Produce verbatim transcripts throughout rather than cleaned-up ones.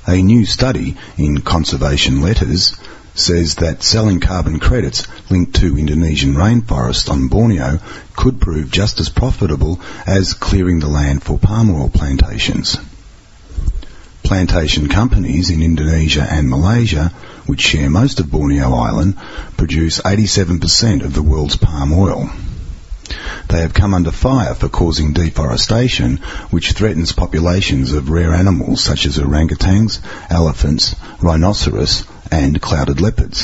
A new study in Conservation Letters says that selling carbon credits linked to Indonesian rainforests on Borneo could prove just as profitable as clearing the land for palm oil plantations. Plantation companies in Indonesia and Malaysia, which share most of Borneo Island, produce eighty-seven percent of the world's palm oil. They have come under fire for causing deforestation, which threatens populations of rare animals such as orangutans, elephants, rhinoceros, and clouded leopards.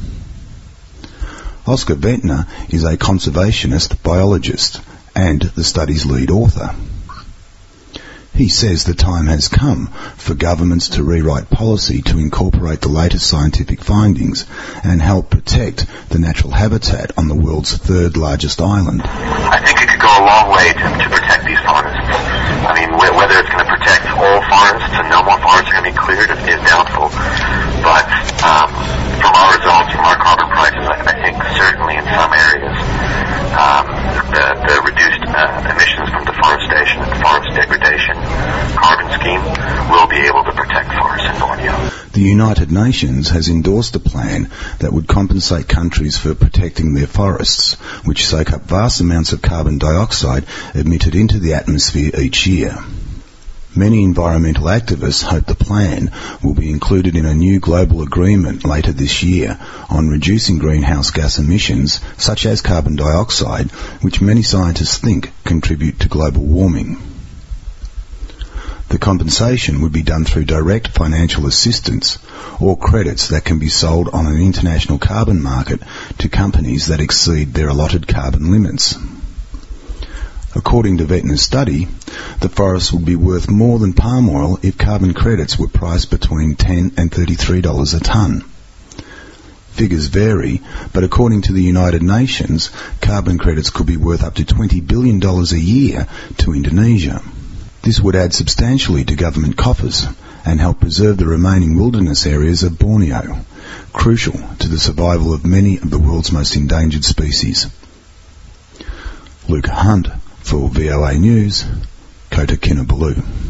Oscar Ventner is a conservationist biologist and the study's lead author. He says the time has come for governments to rewrite policy to incorporate the latest scientific findings and help protect the natural habitat on the world's third largest island. I think it could go a long way to, to protect these forests. I mean, wh- whether it's going to protect all forests and no more forests are going to be cleared is, is doubtful. But um, from our results, from our carbon prices, I, I think certainly in some areas um, the, the reduced uh, emissions from deforestation and forest degradation carbon scheme will be able to protect forests in Borneo. The United Nations has endorsed a plan that would compensate countries for protecting their forests, which soak up vast amounts of carbon dioxide emitted into the atmosphere each year. Many environmental activists hope the plan will be included in a new global agreement later this year on reducing greenhouse gas emissions, such as carbon dioxide, which many scientists think contribute to global warming. The compensation would be done through direct financial assistance or credits that can be sold on an international carbon market to companies that exceed their allotted carbon limits. According to Ventner's study, the forests would be worth more than palm oil if carbon credits were priced between ten dollars and thirty-three dollars a tonne. Figures vary, but according to the United Nations, carbon credits could be worth up to twenty billion dollars a year to Indonesia. This would add substantially to government coffers and help preserve the remaining wilderness areas of Borneo, crucial to the survival of many of the world's most endangered species. Luke Hunt for V O A News, Kota Kinabalu.